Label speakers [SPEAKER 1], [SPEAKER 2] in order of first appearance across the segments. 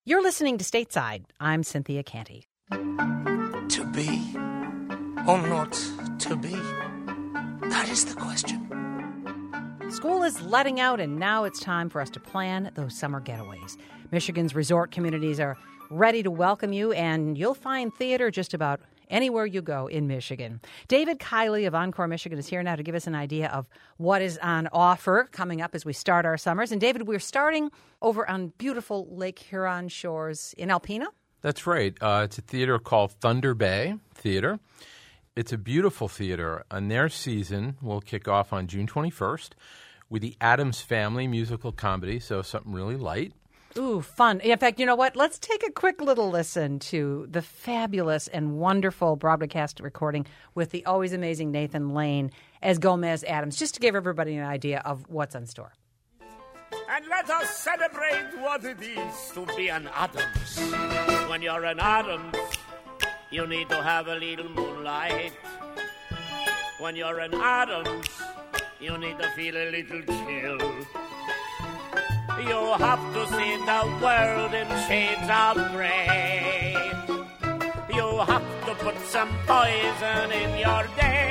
[SPEAKER 1] You're listening to Stateside. I'm Cynthia Canty.
[SPEAKER 2] To be or not to be? That is the question.
[SPEAKER 1] School is letting out, and now it's time for us to plan those summer getaways. Michigan's resort communities are ready to welcome you, and you'll find theater just about anywhere you go in Michigan. David Kiley of Encore Michigan is here now to give us an idea of what is on offer coming up as we start our summers. And David, we're starting over on beautiful Lake Huron shores in Alpena.
[SPEAKER 3] That's right. It's a theater called Thunder Bay Theater. It's a beautiful theater, and their season will kick off on June 21st with the Addams Family musical comedy, so something really light.
[SPEAKER 1] Ooh, fun. In fact, you know what? Let's take a quick little listen to the fabulous and wonderful broadcast recording with the always amazing Nathan Lane as Gomez Addams, just to give everybody an idea of what's in store.
[SPEAKER 4] And let us celebrate what it is to be an Addams. When you're an Addams, you need to have a little moonlight. When you're an Addams, you need to feel a little chill. You have to see the world in shades of gray. You have to put some poison in your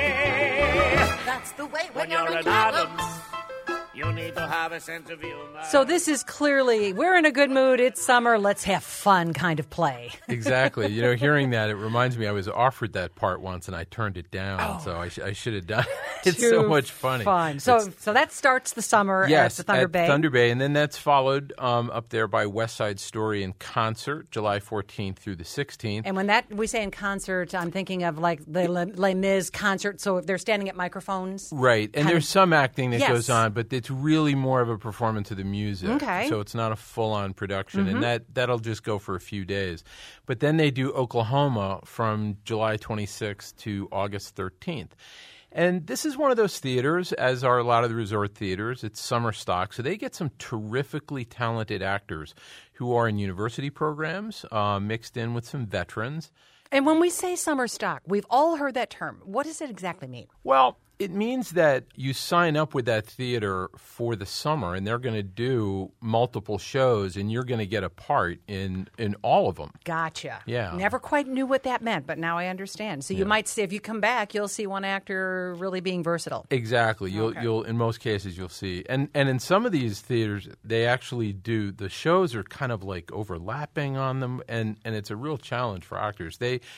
[SPEAKER 4] day.
[SPEAKER 5] That's the way
[SPEAKER 4] when you're an Addams. You need to have a sense of humor.
[SPEAKER 1] So this is clearly, we're in a good mood, it's summer, let's have fun kind of play.
[SPEAKER 3] Exactly. You know, hearing that, it reminds me I was offered that part once and I turned it down, so I should have done it. It's so much fun.
[SPEAKER 1] So that starts the summer at the Thunder Bay.
[SPEAKER 3] Thunder Bay, and then that's followed up there by West Side Story in concert, July 14th through the 16th.
[SPEAKER 1] And when we say in concert, I'm thinking of like the Les Mis concert, so if they're standing at microphones.
[SPEAKER 3] Right, and there's some acting that goes on, but it's really more of a performance of the music.
[SPEAKER 1] Okay.
[SPEAKER 3] So it's not a full-on production, and that'll just go for a few days. But then they do Oklahoma from July 26th to August 13th. And this is one of those theaters, as are a lot of the resort theaters. It's summer stock, so they get some terrifically talented actors who are in university programs, mixed in with some veterans.
[SPEAKER 1] And when we say summer stock, we've all heard that term. What does it exactly mean?
[SPEAKER 3] Well, it means that you sign up with that theater for the summer, and they're going to do multiple shows, and you're going to get a part in all of them.
[SPEAKER 1] Gotcha.
[SPEAKER 3] Yeah.
[SPEAKER 1] Never quite knew what that meant, but now I understand. So you might see, if you come back, you'll see one actor really being versatile.
[SPEAKER 3] Exactly. You'll in most cases you'll see, and in some of these theaters, they actually do, the shows are kind of like overlapping on them, and it's a real challenge for actors.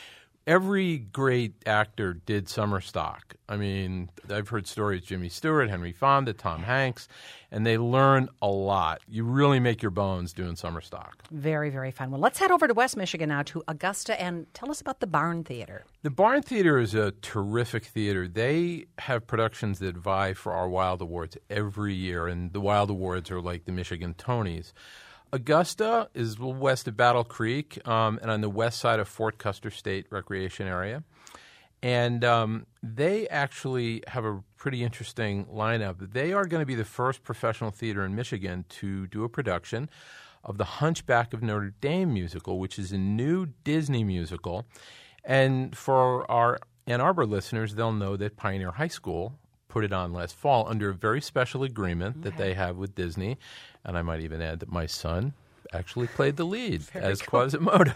[SPEAKER 3] Every great actor did summer stock. I mean, I've heard stories, Jimmy Stewart, Henry Fonda, Tom Hanks, and they learn a lot. You really make your bones doing summer stock.
[SPEAKER 1] Very, very fun. Well, let's head over to West Michigan now to Augusta and tell us about the Barn Theater.
[SPEAKER 3] The Barn Theater is a terrific theater. They have productions that vie for our Wild Awards every year, and the Wild Awards are like the Michigan Tonys. Augusta is west of Battle Creek and on the west side of Fort Custer State Recreation Area. And they actually have a pretty interesting lineup. They are going to be the first professional theater in Michigan to do a production of the Hunchback of Notre Dame musical, which is a new Disney musical. And for our Ann Arbor listeners, they'll know that Pioneer High School put it on last fall under a very special agreement that they have with Disney. And I might even add that my son actually played the lead as Quasimodo.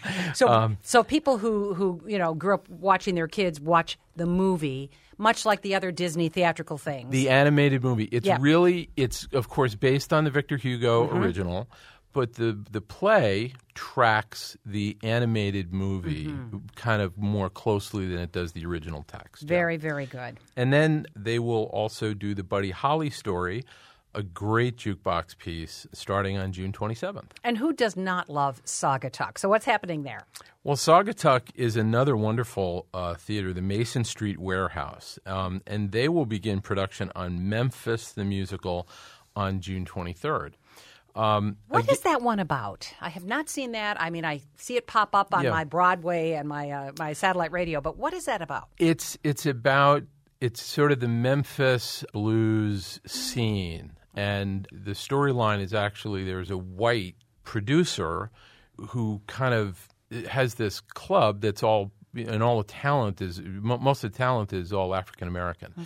[SPEAKER 1] So people who grew up watching their kids watch the movie, much like the other Disney theatrical things.
[SPEAKER 3] The animated movie. It's of course based on the Victor Hugo original, but the play tracks the animated movie kind of more closely than it does the original text.
[SPEAKER 1] Very, very good.
[SPEAKER 3] And then they will also do the Buddy Holly story, a great jukebox piece starting on June 27th.
[SPEAKER 1] And who does not love Saugatuck? So what's happening there?
[SPEAKER 3] Well, Saugatuck is another wonderful theater, the Mason Street Warehouse, and they will begin production on Memphis the Musical on June 23rd.
[SPEAKER 1] What is that one about? I have not seen that. I mean, I see it pop up on my Broadway and my satellite radio, but what is that about?
[SPEAKER 3] It's sort of the Memphis blues scene. And the storyline is actually there's a white producer who kind of has this club that's all, and all the talent is, most of the talent is all African American. Okay.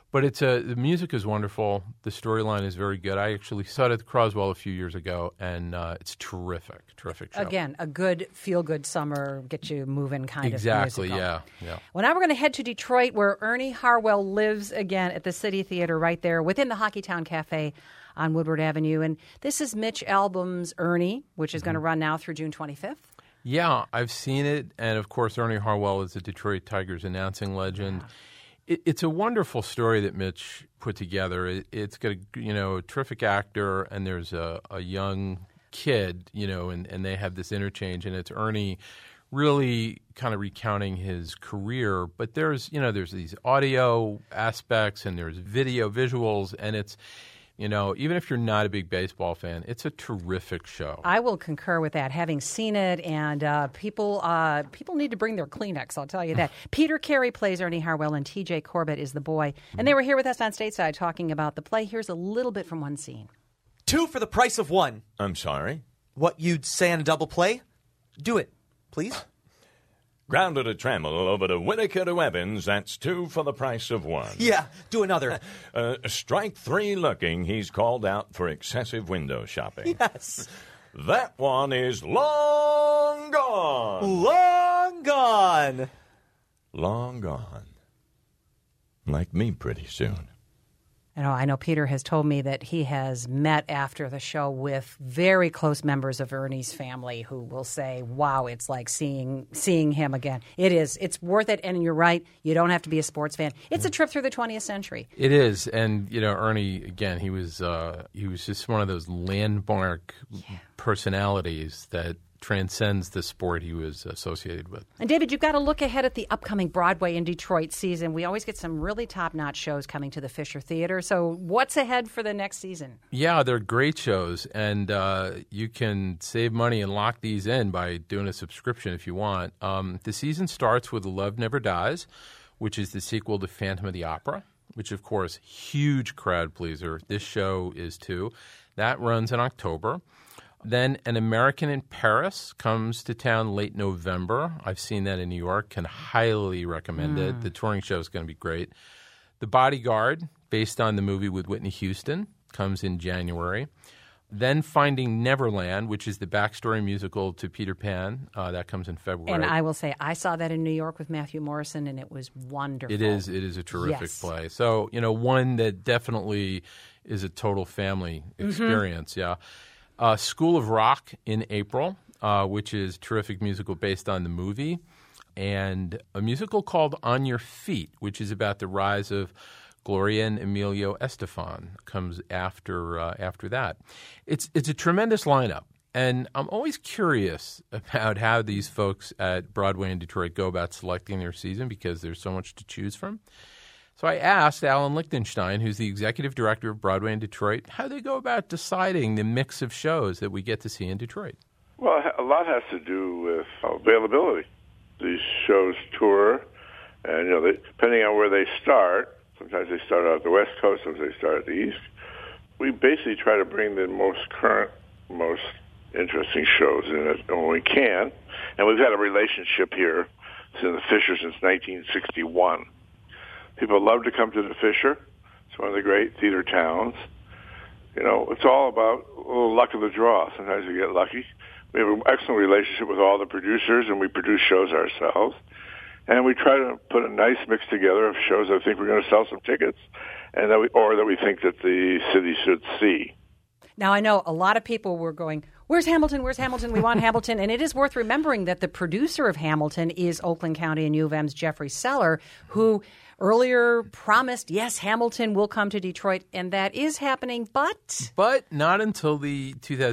[SPEAKER 3] But the music is wonderful. The storyline is very good. I actually saw it at the Croswell a few years ago, and it's terrific show.
[SPEAKER 1] Again, a good feel-good summer, get you moving kind of musical.
[SPEAKER 3] Exactly, yeah.
[SPEAKER 1] Well, now we're going to head to Detroit, where Ernie Harwell lives again at the City Theater right there within the Hockeytown Cafe on Woodward Avenue. And this is Mitch Albom's Ernie, which is going to run now through June 25th.
[SPEAKER 3] Yeah, I've seen it. And, of course, Ernie Harwell is a Detroit Tigers announcing legend. Yeah. It's a wonderful story that Mitch put together. It's got a terrific actor, and there's a young kid, and they have this interchange, and it's Ernie really kind of recounting his career. But there's these audio aspects, and there's visuals, and it's even if you're not a big baseball fan, it's a terrific show.
[SPEAKER 1] I will concur with that, having seen it, and people need to bring their Kleenex, I'll tell you that. Peter Carey plays Ernie Harwell, and T.J. Corbett is the boy. And they were here with us on Stateside talking about the play. Here's a little bit from one scene.
[SPEAKER 5] 2 for the price of 1.
[SPEAKER 6] I'm sorry?
[SPEAKER 5] What you'd say on a double play? Do it, please.
[SPEAKER 6] Grounder to Trammell over to Whitaker to Evans. That's 2 for the price of 1.
[SPEAKER 5] Yeah, do another.
[SPEAKER 6] Strike 3 looking. He's called out for excessive window shopping.
[SPEAKER 5] Yes.
[SPEAKER 6] That one is long gone.
[SPEAKER 5] Long gone.
[SPEAKER 6] Long gone. Like me pretty soon.
[SPEAKER 1] I know Peter has told me that he has met after the show with very close members of Ernie's family who will say, wow, it's like seeing him again. It is. It's worth it, and you're right. You don't have to be a sports fan. It's a trip through the 20th century.
[SPEAKER 3] It is, and, Ernie, again, he was just one of those landmark personalities that transcends the sport he was associated with.
[SPEAKER 1] And David, you've got to look ahead at the upcoming Broadway in Detroit season. We always get some really top-notch shows coming to the Fisher Theater. So what's ahead for the next season?
[SPEAKER 3] Yeah, they're great shows, and you can save money and lock these in by doing a subscription if you want. The season starts with Love Never Dies, which is the sequel to Phantom of the Opera, which, of course, huge crowd pleaser. This show is too. That runs in October. Then An American in Paris comes to town late November. I've seen that in New York. Can highly recommend it. The touring show is going to be great. The Bodyguard, based on the movie with Whitney Houston, comes in January. Then Finding Neverland, which is the backstory musical to Peter Pan. That comes in February.
[SPEAKER 1] And I will say, I saw that in New York with Matthew Morrison, and it was wonderful.
[SPEAKER 3] It is a terrific play. So, one that definitely is a total family experience, yeah. School of Rock in April, which is a terrific musical based on the movie, and a musical called On Your Feet, which is about the rise of Gloria and Emilio Estefan, comes after that. It's a tremendous lineup, and I'm always curious about how these folks at Broadway in Detroit go about selecting their season because there's so much to choose from. So I asked Alan Lichtenstein, who's the executive director of Broadway in Detroit, how they go about deciding the mix of shows that we get to see in Detroit.
[SPEAKER 7] Well, a lot has to do with availability. These shows tour, and depending on where they start, sometimes they start out at the West Coast, sometimes they start at the East. We basically try to bring the most current, most interesting shows in it when we can. And we've had a relationship here since the Fisher since 1961. People love to come to the Fisher. It's one of the great theater towns. It's all about a little luck of the draw. Sometimes we get lucky. We have an excellent relationship with all the producers, and we produce shows ourselves. And we try to put a nice mix together of shows that I think we're going to sell some tickets, and that we think that the city should see.
[SPEAKER 1] Now, I know a lot of people were going, where's Hamilton? Where's Hamilton? We want Hamilton. And it is worth remembering that the producer of Hamilton is Oakland County and U of M's Jeffrey Seller, who earlier promised, yes, Hamilton will come to Detroit, and that is happening, but
[SPEAKER 3] not until the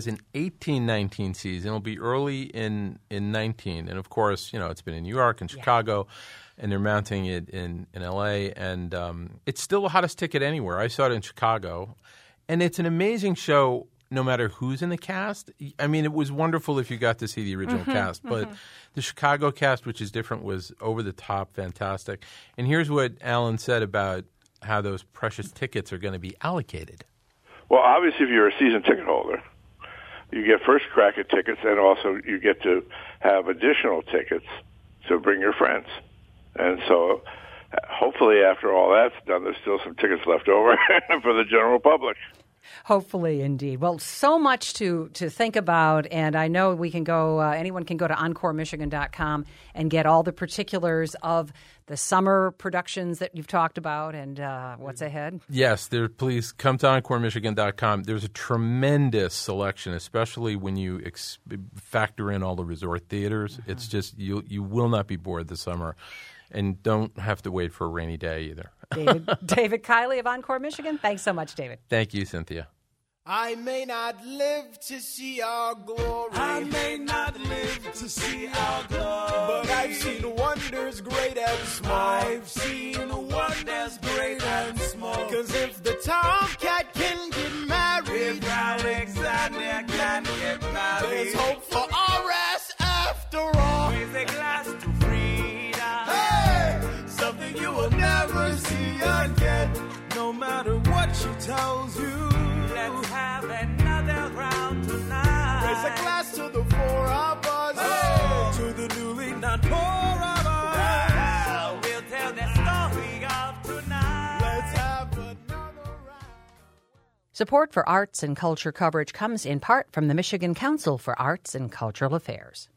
[SPEAKER 3] 2018-19 season. It'll be early in 19. And, of course, it's been in New York and Chicago, and they're mounting it in L.A., and it's still the hottest ticket anywhere. I saw it in Chicago, and it's an amazing show no matter who's in the cast. I mean, it was wonderful if you got to see the original cast, but the Chicago cast, which is different, was over the top, fantastic. And here's what Alan said about how those precious tickets are going to be allocated.
[SPEAKER 7] Well, obviously, if you're a season ticket holder, you get first crack at tickets, and also you get to have additional tickets to bring your friends. And so hopefully, after all that's done, there's still some tickets left over for the general public.
[SPEAKER 1] Hopefully, indeed. Well, so much to think about, and I know we can go. Anyone can go to EncoreMichigan.com and get all the particulars of the summer productions that you've talked about and what's ahead.
[SPEAKER 3] Yes, please come to EncoreMichigan.com. There's a tremendous selection, especially when you factor in all the resort theaters. Mm-hmm. It's just you will not be bored this summer. And don't have to wait for a rainy day either.
[SPEAKER 1] David Kiley of Encore Michigan. Thanks so much, David.
[SPEAKER 3] Thank you, Cynthia.
[SPEAKER 8] I may not live to see our glory. I may not live to see our glory. But I've seen wonders great and small. I've seen wonders great and small. 'Cause if the Tomcat can get married, if Alexander can get married, there's hope for RS after all. Raise a glass to something you will never see again. No matter what she tells you, let's have another round tonight. Raise a glass to the four of us, to the newly not poor of us. We'll tell the story of tonight. Let's have another round.
[SPEAKER 1] Support for arts and culture coverage comes in part from the Michigan Council for Arts and Cultural Affairs.